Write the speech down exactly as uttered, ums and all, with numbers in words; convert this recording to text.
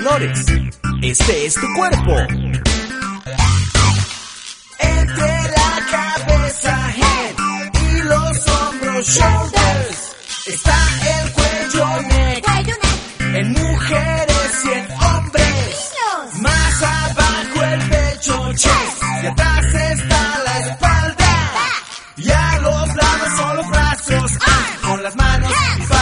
colores. Este es tu cuerpo. Entre la cabeza, head, y los hombros, shoulders, está el cuello, neck, Cuello, neck. en mujeres y en hombres. Niños. Más abajo el pecho, chest, y atrás está la espalda. Y a los lados son los brazos, ah, con las manos y